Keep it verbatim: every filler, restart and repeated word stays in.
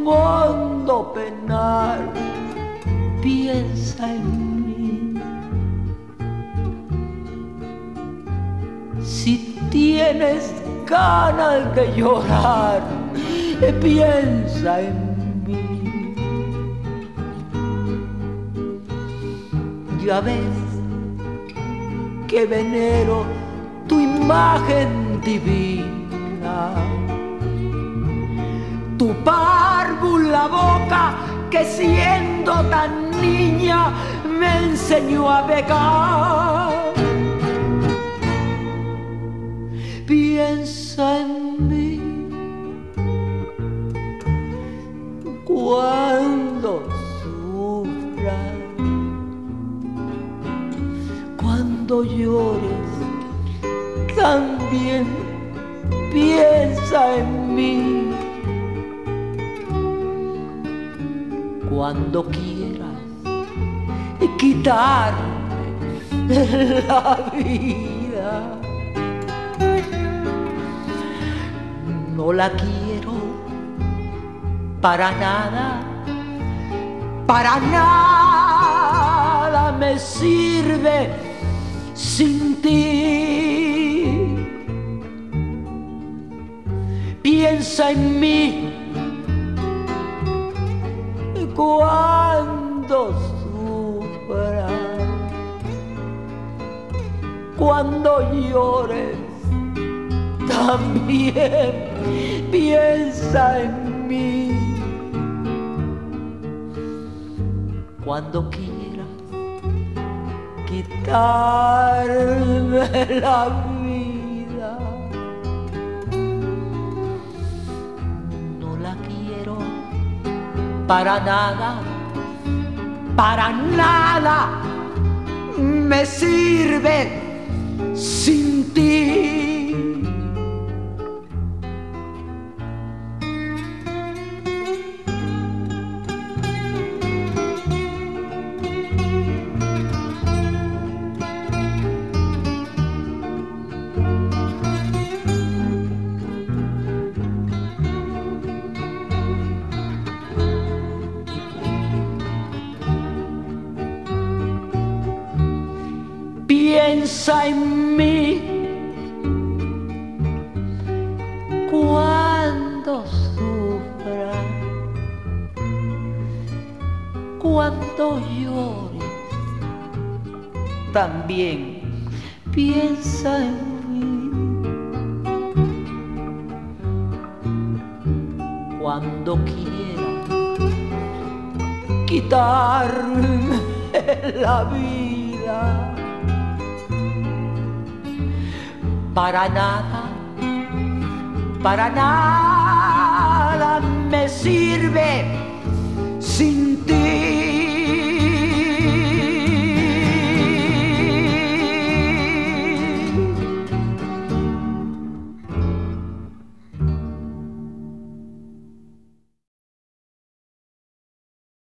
fondo penal, piensa en mí. Si tienes ganas de llorar, piensa en mí. Ya ves que venero tu imagen divina, tu párvula boca que siendo tan niña me enseñó a pecar. Piensa en mí cuando sufras, cuando llores, también piensa en mí. Cuando quieras quitarme la vida, no la quiero para nada, para nada me sirve sin ti. Piensa en mí cuando sufras, cuando llores, también piensa en mí. Cuando quieras quitarme la vida, no la quiero para nada, para nada me sirve sin ti. Piensa en mí cuando sufras, cuando llores, también piensa en mí. Cuando quieras quitarme la vida, para nada, para nada me sirve sin ti.